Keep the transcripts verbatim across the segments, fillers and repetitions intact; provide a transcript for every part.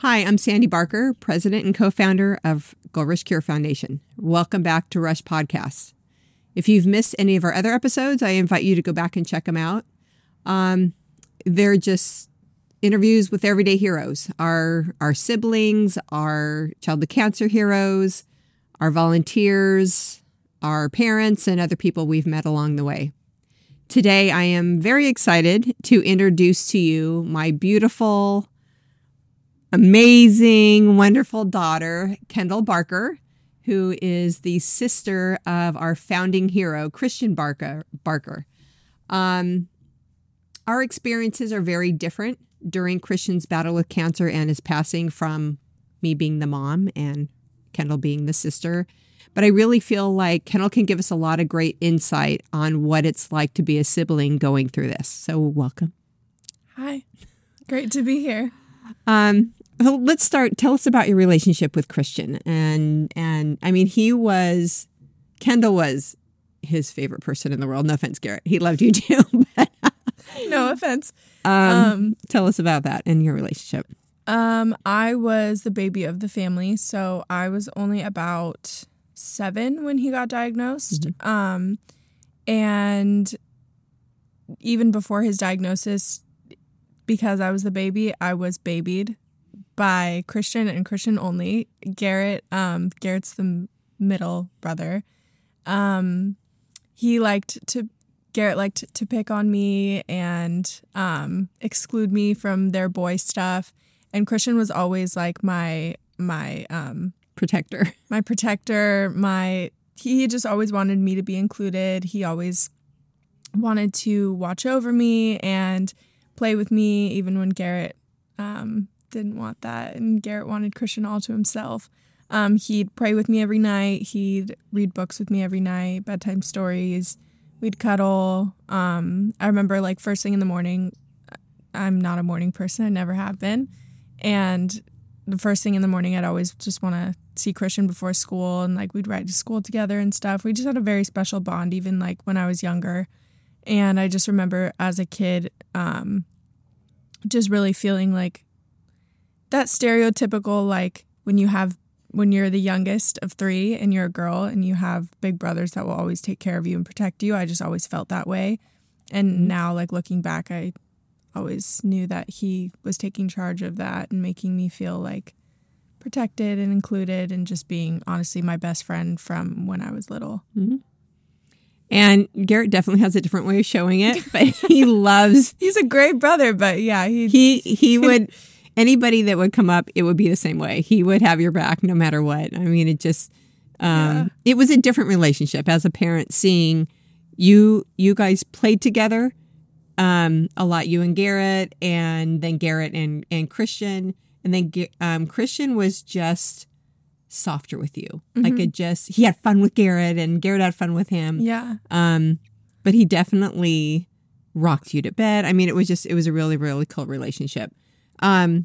Hi, I'm Sandy Barker, president and co-founder of Go Rush Cure Foundation. Welcome back to Rush Podcasts. If you've missed any of our other episodes, I invite you to go back and check them out. Um, they're just interviews with everyday heroes, our our siblings, our child with cancer heroes, our volunteers, our parents, and other people we've met along the way. Today, I am very excited to introduce to you my beautiful, amazing, wonderful daughter, Kendall Barker, who is the sister of our founding hero, Christian Barker. Barker. Um, our experiences are very different during Christian's battle with cancer and his passing, from me being the mom and Kendall being the sister. But I really feel like Kendall can give us a lot of great insight on what it's like to be a sibling going through this. So welcome. Hi. Great to be here. Um, well, let's start. Tell us about your relationship with Christian. And, and I mean, he was, Kendall was his favorite person in the world. No offense, Garrett. He loved you too. But, no offense. Um, Um, tell us about that and your relationship. Um, I was the baby of the family, so I was only about seven when he got diagnosed. Mm-hmm. Um, and even before his diagnosis, because I was the baby, I was babied by Christian and Christian only. Garrett, um, Garrett's the middle brother. Um, he liked to, Garrett liked to pick on me and um, exclude me from their boy stuff. And Christian was always like my, my, um, Protector. My protector, my, he just always wanted me to be included. He always wanted to watch over me and play with me, even when Garrett um, didn't want that. And Garrett wanted Christian all to himself. Um, he'd pray with me every night. He'd read books with me every night, bedtime stories. We'd cuddle. Um, I remember like first thing in the morning, I'm not a morning person. I never have been. And the first thing in the morning, I'd always just want to see Christian before school, and like we'd ride to school together and stuff. We just had a very special bond, even like when I was younger. And I just remember as a kid, um, just really feeling like that stereotypical, like when you have, when you're the youngest of three and you're a girl and you have big brothers that will always take care of you and protect you. I just always felt that way. And mm-hmm. now, like looking back, I always knew that he was taking charge of that and making me feel like protected and included, and just being honestly my best friend from when I was little. Mm-hmm. And Garrett definitely has a different way of showing it, but he loves. He's a great brother, but yeah, he he he would. Anybody that would come up, it would be the same way. He would have your back no matter what. I mean, it just um, yeah. It was a different relationship as a parent, seeing you you guys played together um, a lot, you and Garrett, and then Garrett and and Christian. And then um, Christian was just softer with you. Mm-hmm. Like it just, he had fun with Garrett and Garrett had fun with him. Yeah. Um, but he definitely rocked you to bed. I mean, it was just, it was a really, really cool relationship. Um,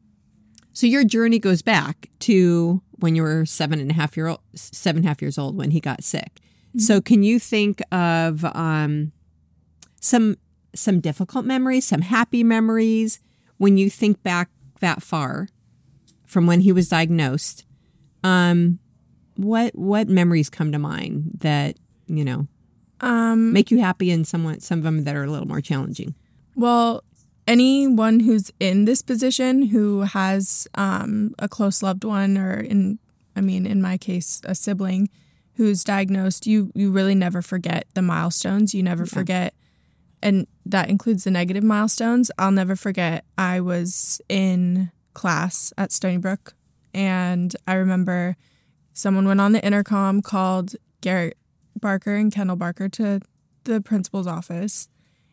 so your journey goes back to when you were seven and a half year old, seven and a half years old when he got sick. Mm-hmm. So can you think of um, some, some difficult memories, some happy memories when you think back that far from when he was diagnosed? Um, what what memories come to mind that, you know, um, make you happy, and somewhat some of them that are a little more challenging? Well, anyone who's in this position who has um, a close loved one, or in, I mean, in my case, a sibling who's diagnosed, you you really never forget the milestones. You never yeah. forget. And that includes the negative milestones. I'll never forget, I was in class at Stony Brook, and I remember someone went on the intercom, called Garrett Barker and Kendall Barker to the principal's office.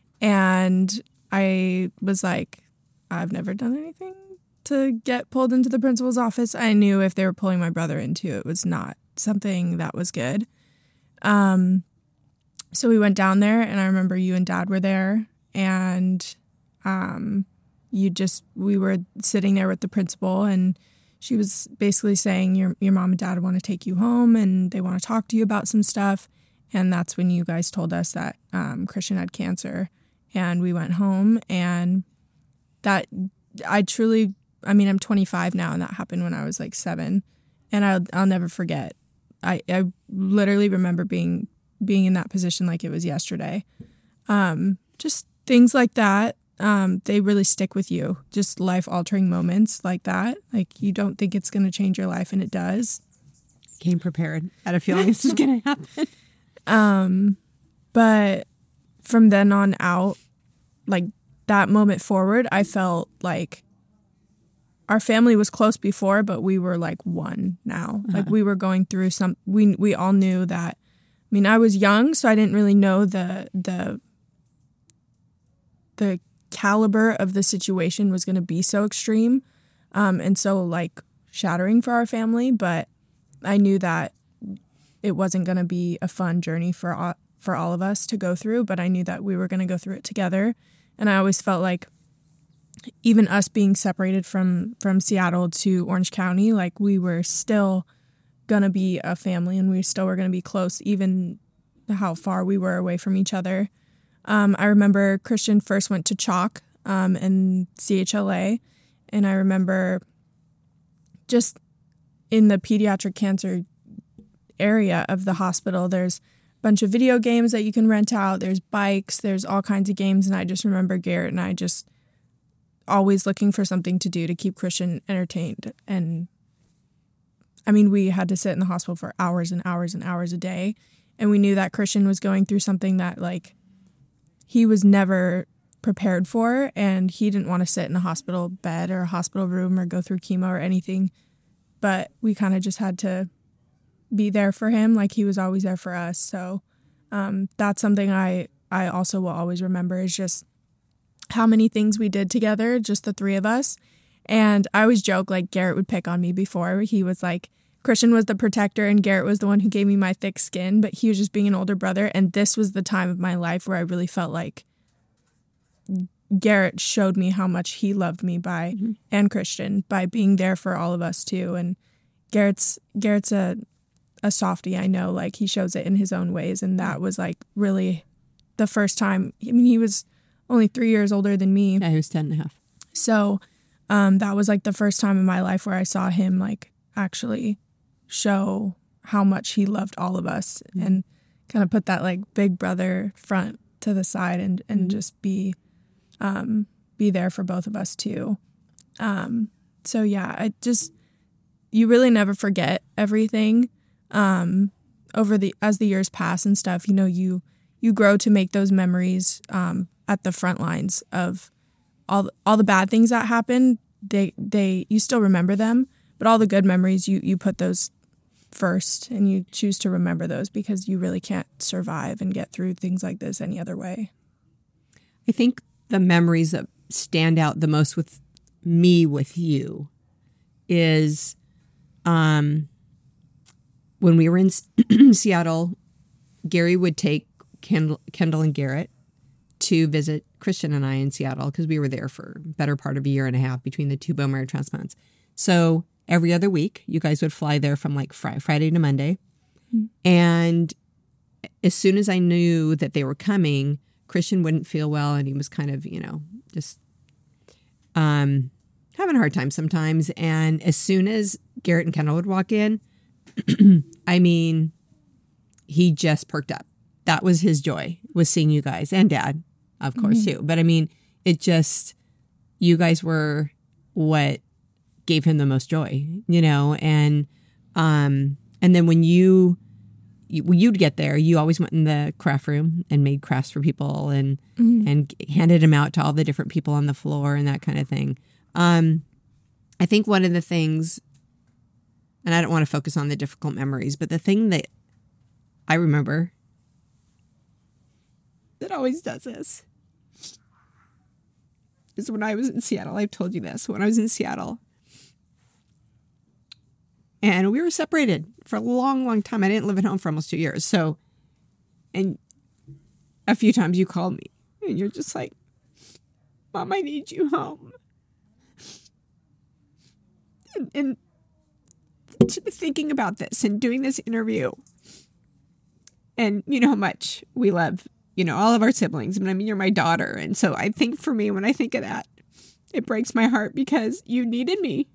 And I was like, I've never done anything to get pulled into the principal's office. I knew if they were pulling my brother into it, it was not something that was good. Um... So we went down there, and I remember you and Dad were there, and um, you just, we were sitting there with the principal, and she was basically saying your your mom and dad want to take you home, and they want to talk to you about some stuff. And that's when you guys told us that um, Christian had cancer, and we went home, and that I truly I mean, I'm twenty-five now, and that happened when I was like seven, and I'll I'll never forget. I, I literally remember being being in that position like it was yesterday. Um, just things like that. Um, they really stick with you. Just life altering moments like that. Like you don't think it's going to change your life, and it does. Came prepared. Had a feeling this was going to happen. Um, but from then on out, like that moment forward, I felt like our family was close before, but we were like one now. Uh-huh. Like we were going through some, we we all knew that. I mean, I was young, so I didn't really know the the the caliber of the situation was going to be so extreme, um, and so like shattering for our family. But I knew that it wasn't going to be a fun journey for all, for all of us to go through. But I knew that we were going to go through it together, and I always felt like, even us being separated from from Seattle to Orange County, like we were still gonna be a family, and we still were gonna be close, even how far we were away from each other. Um, I remember Christian first went to Chalk um, and C H L A, and I remember just in the pediatric cancer area of the hospital, there's a bunch of video games that you can rent out. There's bikes, there's all kinds of games, and I just remember Garrett and I just always looking for something to do to keep Christian entertained. And I mean, we had to sit in the hospital for hours and hours and hours a day. And we knew that Christian was going through something that like he was never prepared for. And he didn't want to sit in a hospital bed or a hospital room or go through chemo or anything. But we kind of just had to be there for him. Like he was always there for us. So um, that's something I, I also will always remember, is just how many things we did together, just the three of us. And I always joke, like, Garrett would pick on me before. He was like, Christian was the protector and Garrett was the one who gave me my thick skin, but he was just being an older brother. And this was the time of my life where I really felt like Garrett showed me how much he loved me by, mm-hmm. and Christian, by being there for all of us too. And Garrett's Garrett's a, a softie, I know, like he shows it in his own ways. And that was like really the first time. I mean, he was only three years older than me. Yeah, he was ten and a half. So um, that was like the first time in my life where I saw him like actually show how much he loved all of us, mm-hmm. and kind of put that like big brother front to the side and, and mm-hmm. just be um, be there for both of us too. Um, so yeah, I just, you really never forget everything um, over the, as the years pass and stuff, you know, you, you grow to make those memories um, at the front lines of all all the bad things that happen. They they you still remember them, but all the good memories, you you put those first, and you choose to remember those because you really can't survive and get through things like this any other way. I think the memories that stand out the most with me with you is um, when we were in Seattle, Gary would take Kendall, Kendall and Garrett to visit Christian and I in Seattle because we were there for a better part of a year and a half between the two bone marrow transplants. So every other week, you guys would fly there from like fr- Friday to Monday. Mm-hmm. And as soon as I knew that they were coming, Christian wouldn't feel well, and he was kind of, you know, just um, having a hard time sometimes. And as soon as Garrett and Kendall would walk in, I mean, he just perked up. That was his joy, was seeing you guys, and Dad, of course, mm-hmm. too. But I mean, it just, you guys were what gave him the most joy, you know? And um, and then when you, you, when you'd get there, you always went in the craft room and made crafts for people and mm-hmm. and handed them out to all the different people on the floor and that kind of thing. Um, I think one of the things, and I don't want to focus on the difficult memories, but the thing that I remember that always does this is when I was in Seattle. I've told you this. When I was in Seattle, and we were separated for a long, long time. I didn't live at home for almost two years. So, and a few times you called me, and you're just like, Mom, I need you home. And, and thinking about this and doing this interview, and you know how much we love, you know, all of our siblings. I mean, you're my daughter. And so I think for me, when I think of that, it breaks my heart because you needed me.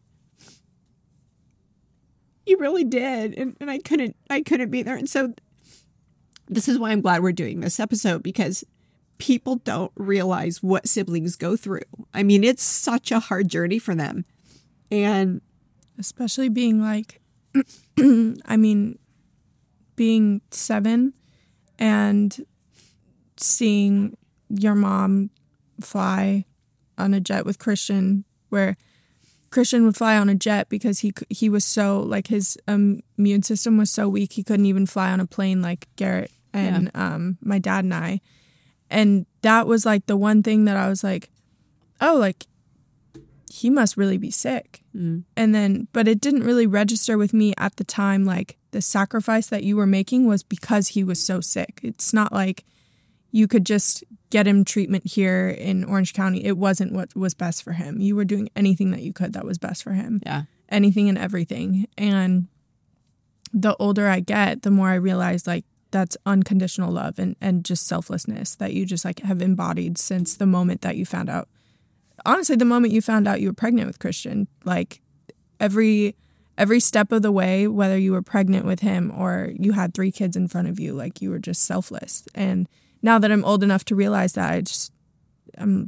You really did. And, and I couldn't, I couldn't be there. And so this is why I'm glad we're doing this episode, because people don't realize what siblings go through. I mean, it's such a hard journey for them. And especially being like, I mean, being seven and seeing your mom fly on a jet with Christian, where Christian would fly on a jet because he he was so, like, his um, immune system was so weak he couldn't even fly on a plane like Garrett and yeah. um, my dad and I. And that was like the one thing that I was like, oh, like, he must really be sick. Mm. And then, but it didn't really register with me at the time, like, the sacrifice that you were making was because he was so sick. It's not like you could just get him treatment here in Orange County. It wasn't what was best for him. You were doing anything that you could that was best for him. Yeah. Anything and everything. And the older I get, the more I realize, like, that's unconditional love and, and just selflessness that you just, like, have embodied since the moment that you found out. Honestly, the moment you found out you were pregnant with Christian, like, every every step of the way, whether you were pregnant with him or you had three kids in front of you, like, you were just selfless. And now that I'm old enough to realize that, I just, I'm,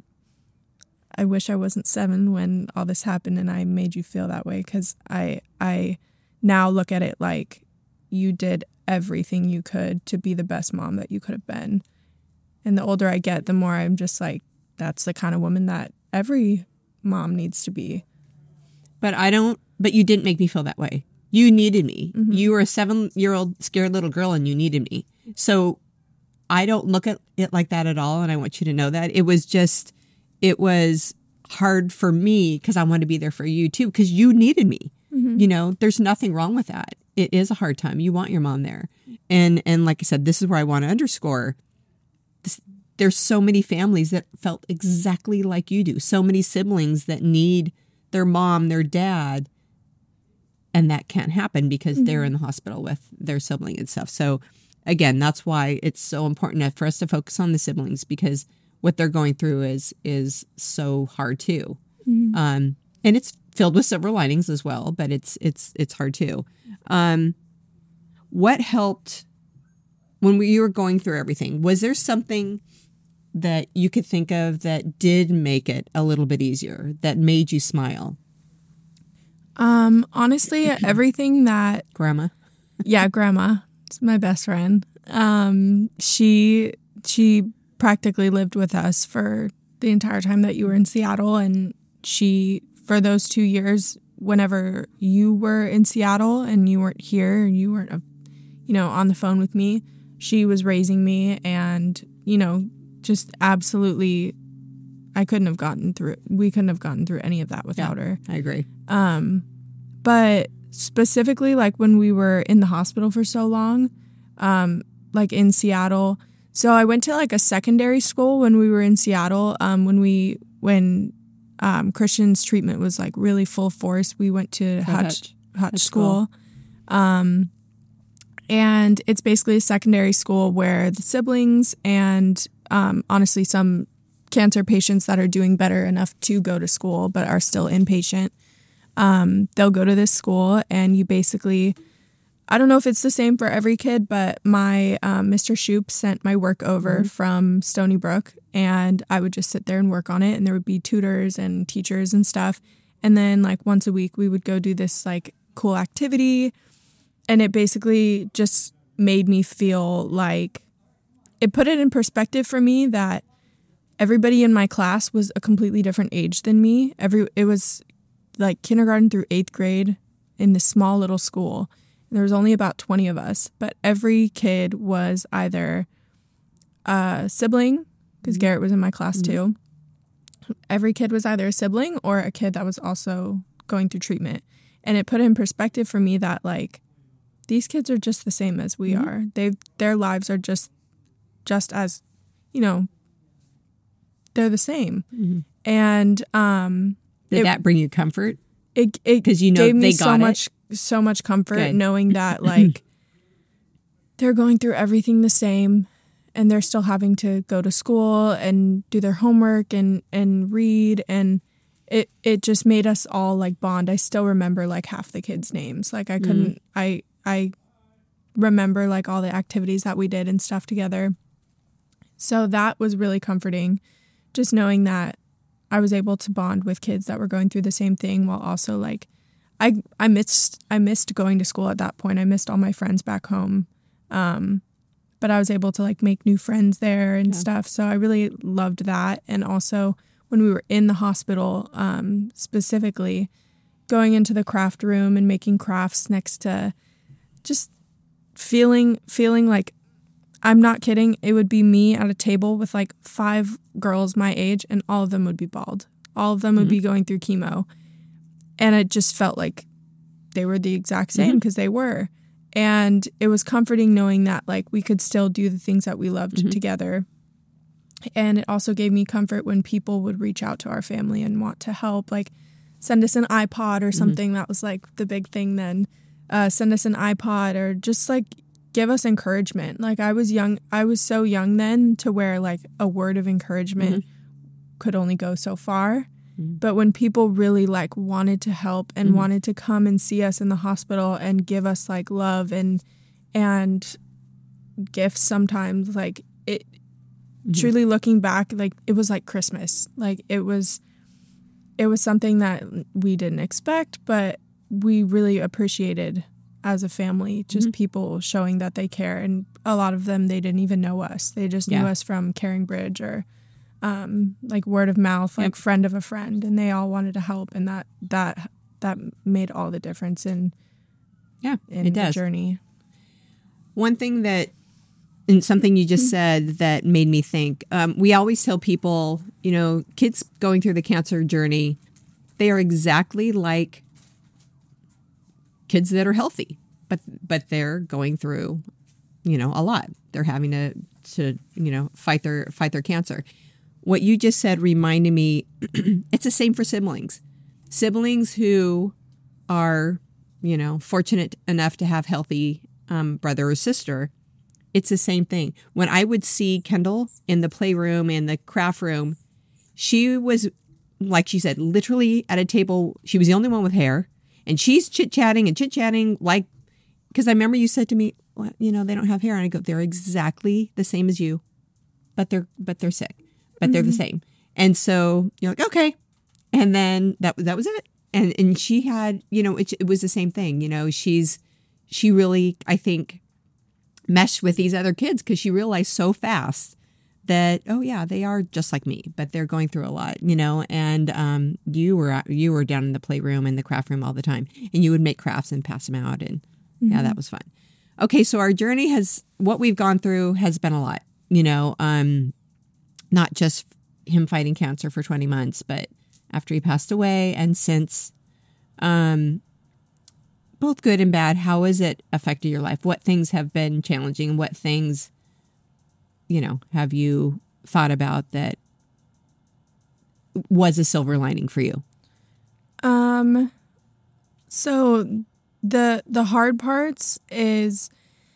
I wish I wasn't seven when all this happened and I made you feel that way, because I, I now look at it like you did everything you could to be the best mom that you could have been. And the older I get, the more I'm just like, that's the kind of woman that every mom needs to be. But I don't, but you didn't make me feel that way. You needed me. Mm-hmm. You were a seven-year-old scared little girl and you needed me. So I don't look at it like that at all. And I want you to know that. It was just, it was hard for me because I wanted to be there for you too, because you needed me. Mm-hmm. You know, there's nothing wrong with that. It is a hard time. You want your mom there. And, and like I said, this is where I want to underscore this. There's so many families that felt exactly like you do. So many siblings that need their mom, their dad, and that can't happen because mm-hmm. they're in the hospital with their sibling and stuff. So again, that's why it's so important for us to focus on the siblings, because what they're going through is is so hard too. Mm-hmm. Um, and it's filled with silver linings as well, but it's it's it's hard too. Um, what helped when we, you were going through everything? Was there something that you could think of that did make it a little bit easier, that made you smile? Um, honestly, everything that... Grandma? Yeah, Grandma. It's my best friend. Um, she she practically lived with us for the entire time that you were in Seattle. And she, for those two years, whenever you were in Seattle and you weren't here, and you weren't, you know, on the phone with me, she was raising me and, you know, just absolutely, I couldn't have gotten through, we couldn't have gotten through any of that without yeah, her. I agree. Um, but specifically, like, when we were in the hospital for so long, um, like in Seattle. So I went to, like, a secondary school when we were in Seattle. Um, when we, when um, Christian's treatment was, like, really full force, we went to Hutch, Hutch, Hutch School. School. Um, and it's basically a secondary school where the siblings and Um, honestly, some cancer patients that are doing better enough to go to school but are still inpatient, um, they'll go to this school, and you basically, I don't know if it's the same for every kid, but my um, Mister Shoup sent my work over mm-hmm. from Stony Brook, and I would just sit there and work on it, and there would be tutors and teachers and stuff. And then, like, once a week, we would go do this, like, cool activity, and it basically just made me feel like, it put it in perspective for me that everybody in my class was a completely different age than me. Every It was like kindergarten through eighth grade in this small little school. There was only about twenty of us, but every kid was either a sibling, because mm-hmm. Garrett was in my class mm-hmm. too. Every kid was either a sibling or a kid that was also going through treatment. And it put it in perspective for me that, like, these kids are just the same as we mm-hmm. are. They Their lives are just just as, you know, they're the same. Mm-hmm. And um, did it, that bring you comfort? It because you know gave me they so got much it? so much comfort Good. knowing that, like, they're going through everything the same, and they're still having to go to school and do their homework and and read, and it it just made us all like bond. I still remember like half the kids' names. Like I couldn't, mm-hmm. I I remember like all the activities that we did and stuff together. So that was really comforting, just knowing that I was able to bond with kids that were going through the same thing while also like, I I missed I missed going to school at that point. I missed all my friends back home. Um, but I was able to like make new friends there and yeah. stuff. So I really loved that. And also when we were in the hospital, um, specifically going into the craft room and making crafts next to just feeling, feeling like, I'm not kidding, it would be me at a table with like five girls my age and all of them would be bald. All of them would mm-hmm. be going through chemo. And it just felt like they were the exact same because mm-hmm. they were. And it was comforting knowing that like we could still do the things that we loved mm-hmm. together. And it also gave me comfort when people would reach out to our family and want to help, like send us an iPod or something. Mm-hmm. That was like the big thing then. Uh, send us an iPod or just like give us encouragement. Like I was young. I was so young then to where like a word of encouragement mm-hmm. could only go so far. Mm-hmm. But when people really like wanted to help and mm-hmm. wanted to come and see us in the hospital and give us like love and and gifts sometimes, like it mm-hmm. truly looking back, like it was like Christmas. Like it was it was something that we didn't expect, but we really appreciated as a family, just mm-hmm. people showing that they care. And a lot of them, they didn't even know us. They just yeah. knew us from Caring Bridge or um, like word of mouth, like yep. friend of a friend. And they all wanted to help. And that that that made all the difference in, yeah, in it the does. journey. One thing that, and something you just said that made me think, um, we always tell people, you know, kids going through the cancer journey, they are exactly like kids that are healthy, but but they're going through, you know, a lot. They're having to to you know fight their fight their cancer. What you just said reminded me, it's the same for siblings. Siblings who are, you know, fortunate enough to have healthy um, brother or sister. It's the same thing. When I would see Kendall in the playroom and the craft room, she was, like she said, literally at a table. She was the only one with hair. And she's chit-chatting and chit-chatting like, because I remember you said to me, well, you know, they don't have hair. And I go, they're exactly the same as you, but they're but they're sick, but mm-hmm. they're the same. And so you're like, okay. And then that that was it. And and she had, you know, it, it was the same thing. You know, she's, she really, I think, meshed with these other kids because she realized so fast that, oh yeah, they are just like me, but they're going through a lot, you know. And um, you were you were down in the playroom and the craft room all the time, and you would make crafts and pass them out, and mm-hmm. yeah, that was fun. Okay, so our journey has, what we've gone through has been a lot, you know. Um, not just him fighting cancer for twenty months, but after he passed away, and since, um, both good and bad. How has it affected your life? What things have been challenging? What things, you know, have you thought about that was a silver lining for you? Um, so the, the hard parts is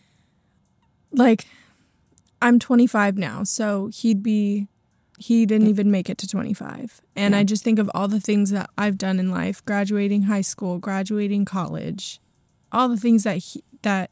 like, I'm twenty-five now, so he'd be, he didn't even make it to twenty-five. And yeah. I just think of all the things that I've done in life, graduating high school, graduating college, all the things that he, that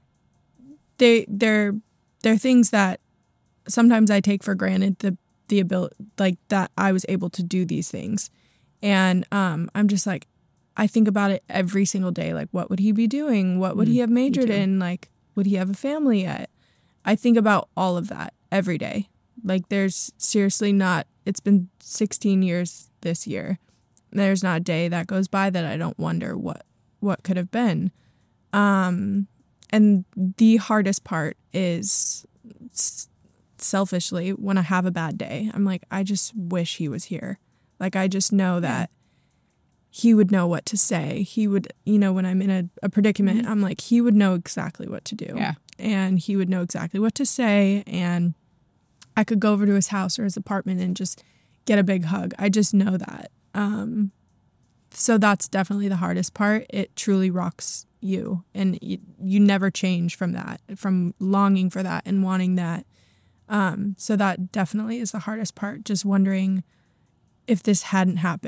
they, they're, they're things that sometimes I take for granted, the the ability, like that I was able to do these things. And um, I'm just like, I think about it every single day. Like, what would he be doing? What would mm, he have majored in? Like, would he have a family yet? I think about all of that every day. Like, there's seriously not, it's been sixteen years this year. There's not a day that goes by that I don't wonder what, what could have been. Um, and the hardest part is selfishly, when I have a bad day, I'm like, I just wish he was here. Like, I just know that he would know what to say. He would, you know, when I'm in a, a predicament, mm-hmm. I'm like, he would know exactly what to do. Yeah. And he would know exactly what to say. And I could go over to his house or his apartment and just get a big hug. I just know that. Um, so that's definitely the hardest part. It truly rocks you. And you, you never change from that, from longing for that and wanting that. Um, so that definitely is the hardest part. Just wondering if this hadn't happened,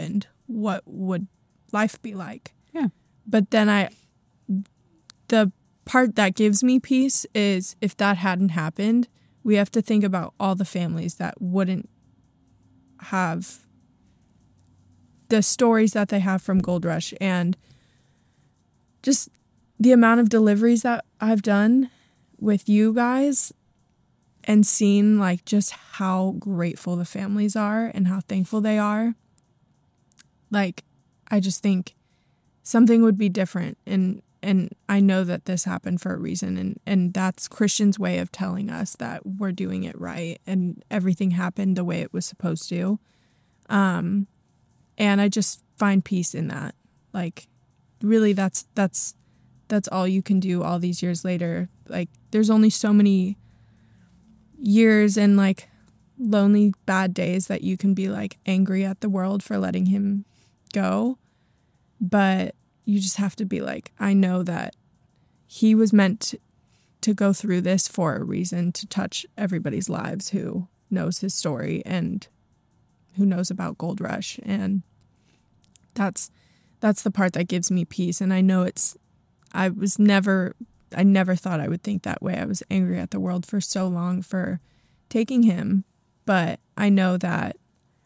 what would life be like? Yeah. But then I, the part that gives me peace is if that hadn't happened, we have to think about all the families that wouldn't have the stories that they have from Gold Rush, and just the amount of deliveries that I've done with you guys and seen like just how grateful the families are and how thankful they are. Like, I just think something would be different. And, and I know that this happened for a reason. And, and that's Christian's way of telling us that we're doing it right and everything happened the way it was supposed to. Um, and I just find peace in that. Like, really, that's, that's, that's all you can do all these years later. Like, there's only so many years and like lonely bad days that you can be like angry at the world for letting him go, but you just have to be like, I know that he was meant to, to go through this for a reason, to touch everybody's lives who knows his story and who knows about Gold Rush. And that's that's the part that gives me peace. And I know it's I was never I never thought I would think that way. I was angry at the world for so long for taking him, but I know that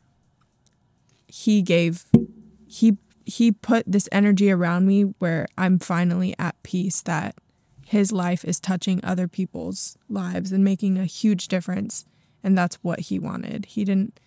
he gave, he, he put this energy around me where I'm finally at peace that his life is touching other people's lives and making a huge difference. And that's what he wanted. He didn't,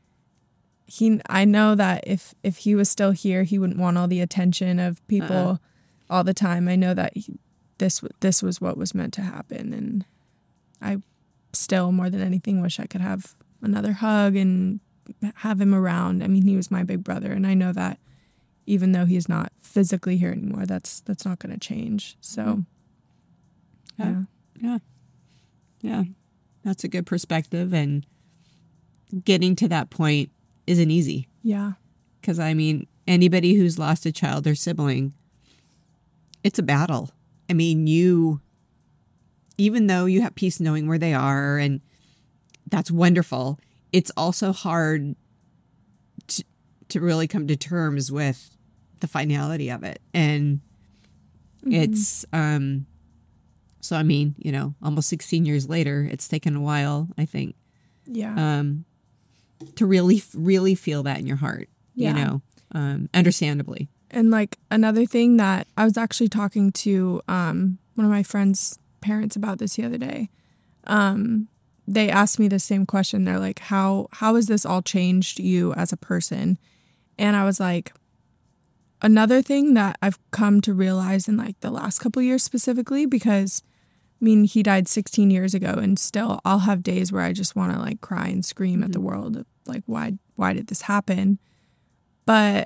he, I know that if, if he was still here, he wouldn't want all the attention of people uh-uh. all the time. I know that he, This this was what was meant to happen, and I still, more than anything, wish I could have another hug and have him around. I mean, he was my big brother, and I know that even though he's not physically here anymore, that's that's not going to change. So, yeah. yeah, yeah, that's a good perspective, and getting to that point isn't easy. Yeah, because I mean, anybody who's lost a child or sibling, it's a battle. I mean, you, even though you have peace knowing where they are, and that's wonderful, it's also hard to, to really come to terms with the finality of it. And mm-hmm. it's, um, so I mean, you know, almost sixteen years later, it's taken a while, I think. Yeah. Um, to really, really feel that in your heart, yeah. you know, um, understandably. And like another thing that I was actually talking to um, one of my friends' parents about this the other day. Um, they asked me the same question. They're like, how how has this all changed you as a person? And I was like, another thing that I've come to realize in like the last couple of years specifically, because I mean, he died sixteen years ago, and still I'll have days where I just want to like cry and scream mm-hmm. at the world. Like, why why did this happen? But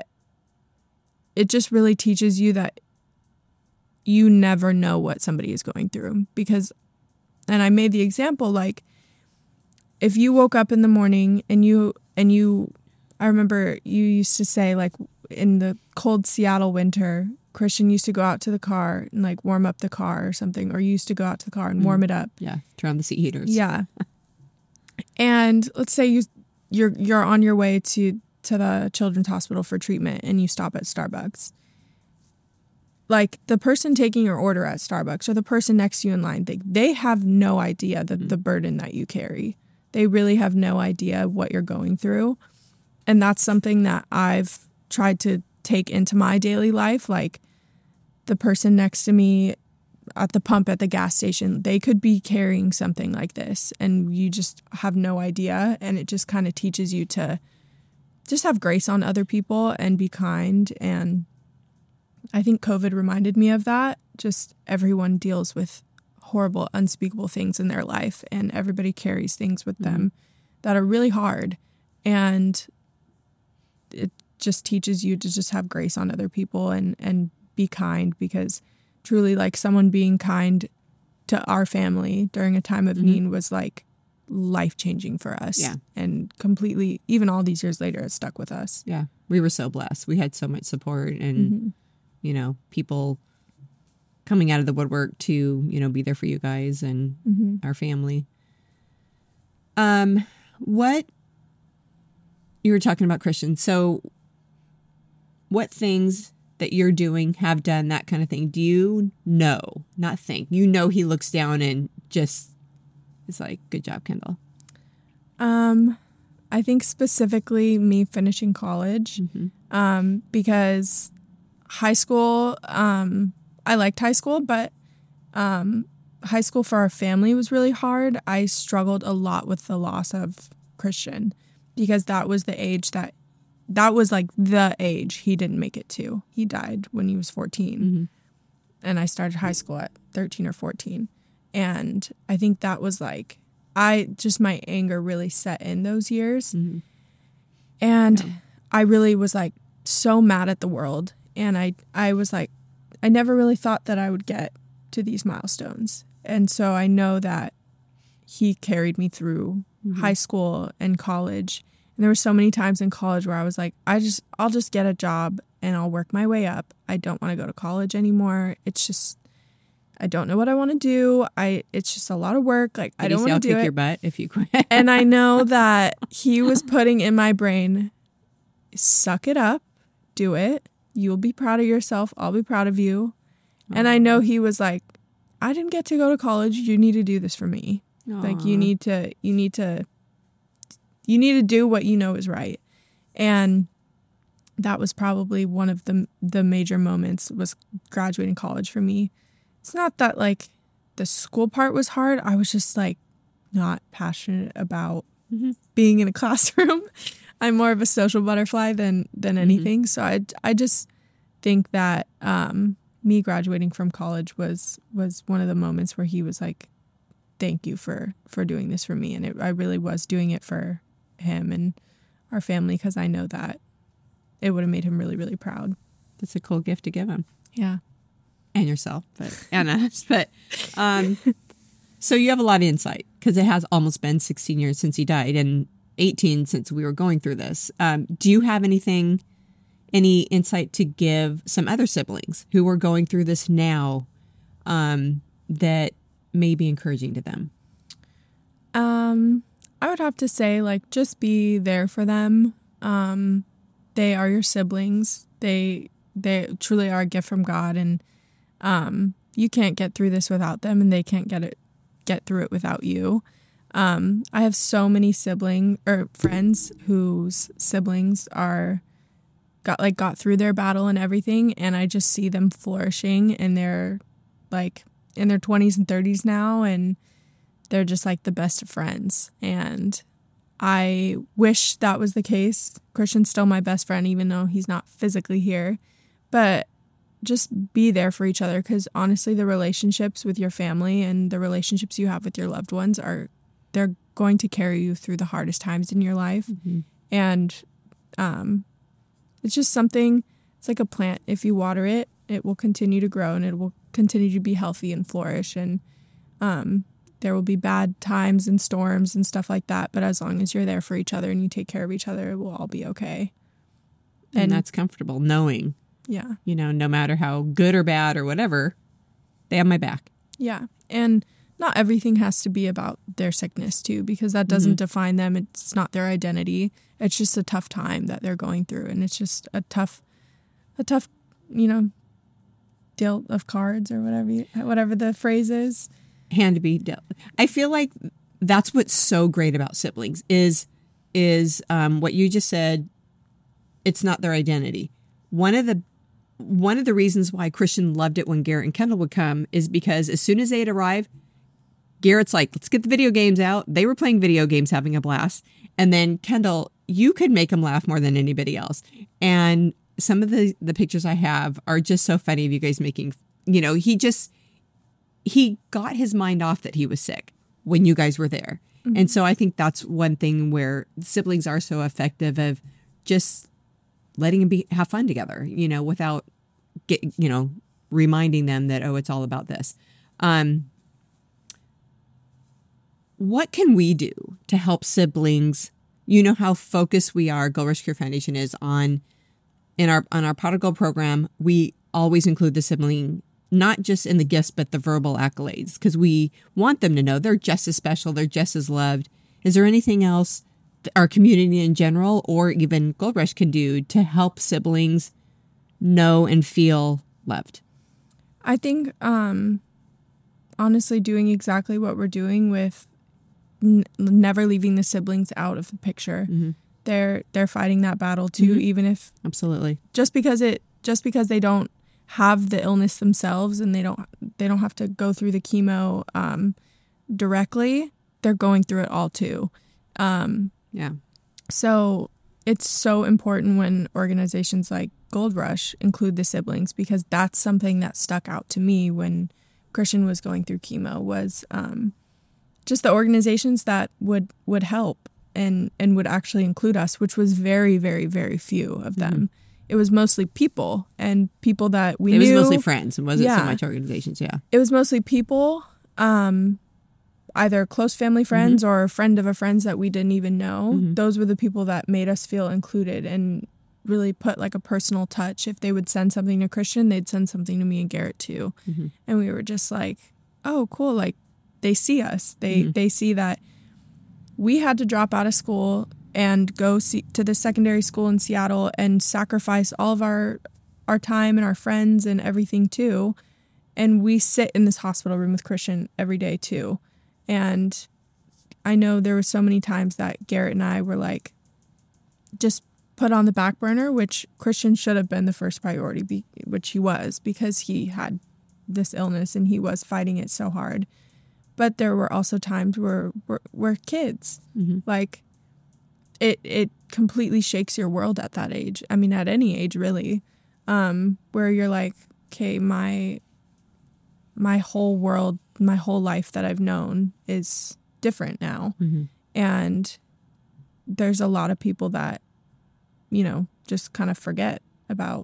it just really teaches you that you never know what somebody is going through. Because, and I made the example, like, if you woke up in the morning and you, and you, I remember you used to say, like, in the cold Seattle winter, Christian used to go out to the car and, like, warm up the car or something, or you used to go out to the car and warm mm. it up. Yeah, turn on the seat heaters. Yeah. And let's say you, you're, you're on your way to, to the children's hospital for treatment and you stop at Starbucks. Like, the person taking your order at Starbucks or the person next to you in line, they, they have no idea the, mm-hmm. the burden that you carry. They really have no idea what you're going through. And that's something that I've tried to take into my daily life. Like, the person next to me at the pump at the gas station, they could be carrying something like this and you just have no idea. And it just kind of teaches you to just have grace on other people and be kind. And I think COVID reminded me of that. Just everyone deals with horrible, unspeakable things in their life, and everybody carries things with mm-hmm. them that are really hard. And it just teaches you to just have grace on other people and, and be kind, because truly, like, someone being kind to our family during a time of mm-hmm. need was like life-changing for us. Yeah. And completely, even all these years later, it stuck with us. Yeah. We were so blessed. We had so much support and, mm-hmm. you know, people coming out of the woodwork to, you know, be there for you guys and mm-hmm. our family. Um, what you were talking about, Christian. So what things that you're doing, have done, that kind of thing, do you know, not think, you know he looks down and just is like, good job, Kendall? Um, I think specifically me finishing college, Mm-hmm. um, because high school, um, I liked high school, but um, high school for our family was really hard. I struggled a lot with the loss of Christian because that was the age that, that was like the age he didn't make it to. He died when he was fourteen. Mm-hmm. And I started high school at thirteen or fourteen. And I think that was like, I just, my anger really set in those years. Mm-hmm. And Yeah. I really was like so mad at the world. And I, I was like, I never really thought that I would get to these milestones. And so I know that he carried me through Mm-hmm. high school and college. And there were so many times in college where I was like, I just, I'll just get a job and I'll work my way up. I don't want to go to college anymore. It's just, I don't know what I want to do. I, it's just a lot of work. Like, Did I don't he say, want I'll to do kick it. your butt if you quit? And I know that he was putting in my brain, suck it up, do it. You'll be proud of yourself. I'll be proud of you. And I know he was like, I didn't get to go to college. You need to do this for me. Like, you Aw. need to, you need to, you need to do what you know is right. And that was probably one of the the major moments, was graduating college for me. It's not that like the school part was hard. I was just like not passionate about Mhm. being in a classroom. I'm more of a social butterfly than than anything. So I I just think that um, me graduating from college was was one of the moments where he was like, thank you for for doing this for me. And it, I really was doing it for him and our family, because I know that it would have made him really, really proud. That's a cool gift to give him. Yeah. And yourself, but and us. But um, so you have a lot of insight, because it has almost been sixteen years since he died and eighteen since we were going through this. Um, do you have anything, any insight to give some other siblings who are going through this now, um, that may be encouraging to them? Um, I would have to say, like, just be there for them. Um, they are your siblings. They they truly are a gift from God, and um, you can't get through this without them, and they can't get it get through it without you. Um, I have so many sibling or friends whose siblings are got like got through their battle and everything, and I just see them flourishing, and they're like in their twenties and thirties now, and they're just like the best of friends. And I wish that was the case. Christian's still my best friend, even though he's not physically here. But just be there for each other, because honestly, the relationships with your family and the relationships you have with your loved ones are, they're going to carry you through the hardest times in your life. Mm-hmm. And um, it's just something, it's like a plant. If you water it, it will continue to grow and it will continue to be healthy and flourish. And um, there will be bad times and storms and stuff like that. But as long as you're there for each other and you take care of each other, it will all be okay. And, And- that's comfortable knowing, Yeah. you know, no matter how good or bad or whatever, they have my back. Yeah. And not everything has to be about their sickness too, because that doesn't Mhm. define them. It's not their identity. It's just a tough time that they're going through. And it's just a tough, a tough, you know, dealt of cards or whatever, you, whatever the phrase is. Hand to be dealt. I feel like that's what's so great about siblings is, is um, what you just said. It's not their identity. One of the one of the reasons why Christian loved it when Garrett and Kendall would come is because as soon as they'd arrive, Garrett's like, let's get the video games out. They were playing video games, having a blast. And then Kendall, you could make them laugh more than anybody else. And some of the, the pictures I have are just so funny of you guys making, you know, he just, he got his mind off that he was sick when you guys were there. Mm-hmm. And so I think that's one thing where siblings are so effective of just letting them be, have fun together, you know, without get, you know, reminding them that, oh, it's all about this. Um, what can we do to help siblings? You know how focused we are, Go Rescue Foundation is on, in our, on our Pot of Gold program, we always include the sibling, not just in the gifts, but the verbal accolades, because we want them to know they're just as special, they're just as loved. Is there anything else our community in general, or even Gold Rush, can do to help siblings know and feel loved? I think, um, honestly, doing exactly what we're doing with n- never leaving the siblings out of the picture. Mm-hmm. They're they're fighting that battle too, Mm-hmm. even if Absolutely. just because it just because they don't have the illness themselves and they don't they don't have to go through the chemo um, directly, they're going through it all too. Um, Yeah. so it's so important when organizations like Gold Rush include the siblings, because that's something that stuck out to me when Christian was going through chemo, was um, just the organizations that would would help and and would actually include us, which was very, very, very few of them. Mm-hmm. It was mostly people and people that we it knew. It was mostly friends. It wasn't yeah. so much organizations, yeah. It was mostly people, um, either close family friends mm-hmm. or a friend of a friends that we didn't even know. Mm-hmm. Those were the people that made us feel included and really put like a personal touch. If they would send something to Christian, they'd send something to me and Garrett too. Mm-hmm. And we were just like, oh, cool. Like they see us. They mm-hmm. they see that we had to drop out of school and go see, to the secondary school in Seattle and sacrifice all of our our time and our friends and everything too. And we sit in this hospital room with Christian every day too. And I know there were so many times that Garrett and I were like, just put on the back burner, which Christian should have been the first priority, be, which he was, because he had this illness and he was fighting it so hard. But there were also times where we're, we're kids. Mm-hmm. Like, it it completely shakes your world at that age. I mean, at any age, really, um, where you're like, okay, my my whole world, my whole life that I've known is different now. Mm-hmm. And there's a lot of people that, you know, just kind of forget about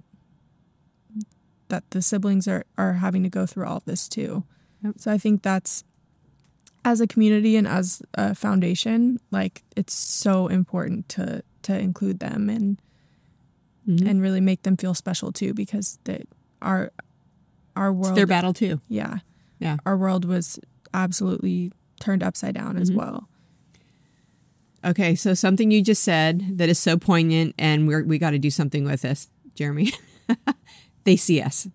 that the siblings are, are having to go through all of this too. Yep. So I think that's, as a community and as a foundation, like, it's so important to, to include them and mm-hmm. and really make them feel special too, because they, our our world, it's their battle too. Yeah, yeah. Our world was absolutely turned upside down mm-hmm. as well. Okay, so something you just said that is so poignant, and we're, we got to do something with this, Jeremy. They see us.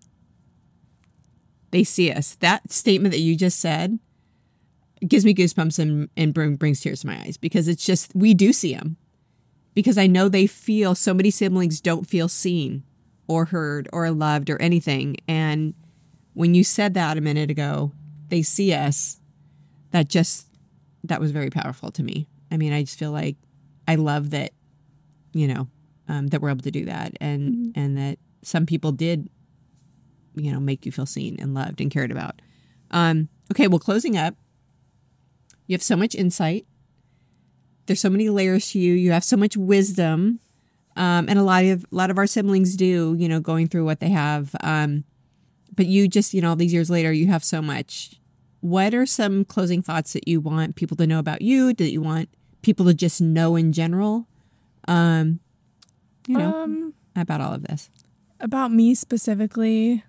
They see us. That statement that you just said gives me goosebumps and, and bring, brings tears to my eyes, because it's just, we do see them. Because I know they feel, so many siblings don't feel seen or heard or loved or anything. And when you said that a minute ago, they see us, that just, that was very powerful to me. I mean, I just feel like I love that, you know, um, that we're able to do that, and, mm-hmm. and that some people did, you know, make you feel seen and loved and cared about. Um, okay, well, closing up, you have so much insight. There's so many layers to you. You have so much wisdom, um, and a lot of a lot of our siblings do, you know, going through what they have. Um, but you just, you know, all these years later, you have so much. What are some closing thoughts that you want people to know about you? That you want people to just know in general? Um, you know, um, about all of this. About me specifically,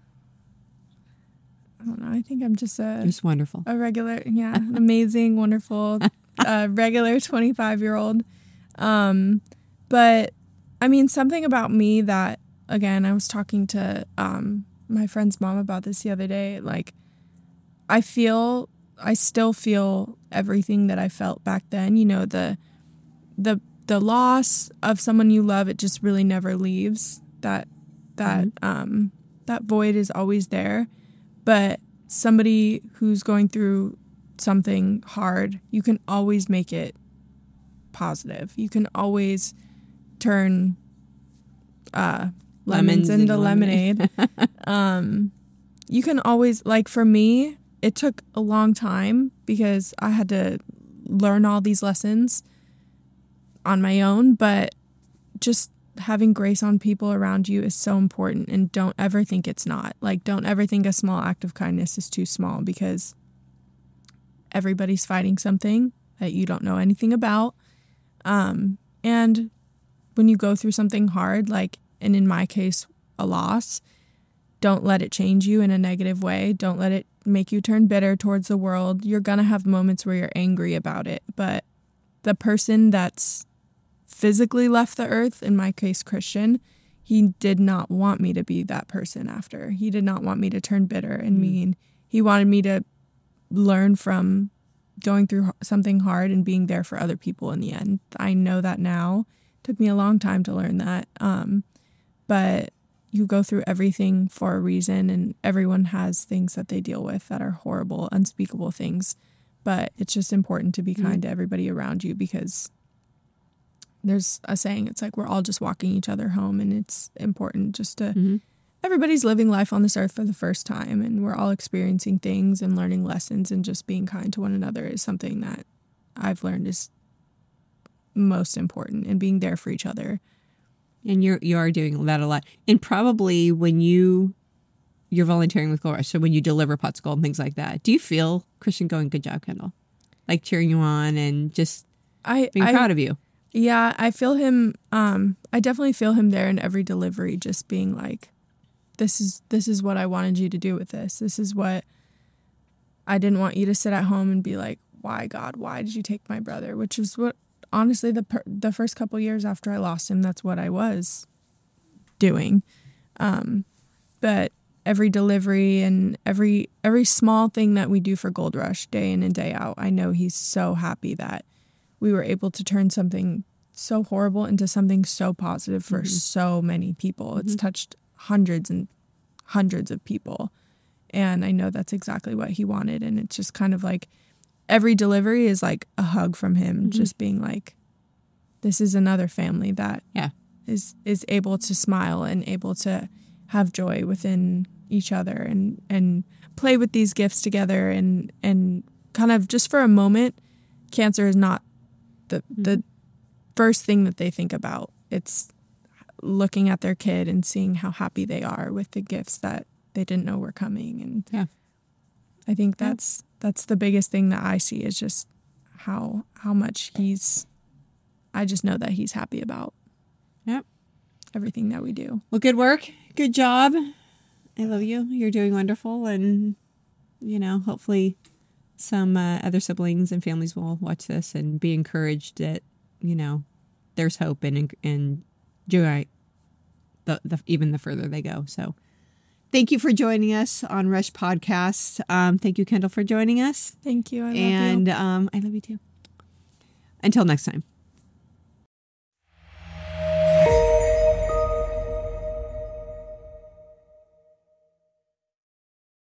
I don't know. I think I'm just a just wonderful, a regular, yeah, an amazing, wonderful, uh, regular twenty-five year old. Um, but I mean, something about me that, again, I was talking to um, my friend's mom about this the other day. Like, I feel, I still feel everything that I felt back then. You know, the the the loss of someone you love, it just really never leaves. That that mm-hmm. um, that void is always there. But somebody who's going through something hard, you can always make it positive. You can always turn uh, lemons, lemons into lemonade. lemonade. um, you can always, like, for me, it took a long time because I had to learn all these lessons on my own, but just having grace on people around you is so important, and don't ever think it's not. Like, don't ever think a small act of kindness is too small, because everybody's fighting something that you don't know anything about. Um, and when you go through something hard, like, and in my case, a loss, don't let it change you in a negative way. Don't let it make you turn bitter towards the world. You're going to have moments where you're angry about it, but the person that's physically left the earth, in my case, Christian, he did not want me to be that person after. He did not want me to turn bitter and mm. mean. He wanted me to learn from going through something hard and being there for other people in the end. I know that now. It took me a long time to learn that. Um, but you go through everything for a reason, and everyone has things that they deal with that are horrible, unspeakable things. But it's just important to be kind mm. to everybody around you, because there's a saying, it's like we're all just walking each other home, and it's important just to... Mm-hmm. Everybody's living life on this earth for the first time, and we're all experiencing things and learning lessons, and just being kind to one another is something that I've learned is most important, and being there for each other. And you're, you are doing that a lot. And probably when you, you're volunteering with Gold Rush, so when you deliver Pots of Gold and things like that, do you feel Christian going, good job, Kendall? Like cheering you on and just I, being I, proud of you? Yeah, I feel him, um, I definitely feel him there in every delivery, just being like, This is this is what I wanted you to do with this. This is what I didn't want you to sit at home and be like, why, God, why did you take my brother? Which is what, honestly, the per- the first couple years after I lost him, that's what I was doing. Um, but every delivery and every every small thing that we do for Gold Rush, day in and day out, I know he's so happy that we were able to turn something so horrible into something so positive for mm-hmm. so many people. Mm-hmm. It's touched hundreds and hundreds of people. And I know that's exactly what he wanted. And it's just kind of like every delivery is like a hug from him, mm-hmm. just being like, this is another family that yeah. is, is able to smile and able to have joy within each other and, and play with these gifts together. And, and kind of just for a moment, cancer is not the, mm-hmm. the first thing that they think about. It's looking at their kid and seeing how happy they are with the gifts that they didn't know were coming. And yeah, I think that's, yeah. that's the biggest thing that I see is just how, how much he's, I just know that he's happy about yep. everything that we do. Well, good work. Good job. I love you. You're doing wonderful. And, you know, hopefully some uh, other siblings and families will watch this and be encouraged that, you know, there's hope and, and joy, the, the, even the further they go. So thank you for joining us on Rush Podcast. Um, thank you, Kendall, for joining us. Thank you. I love and, you. And um, I love you too. Until next time.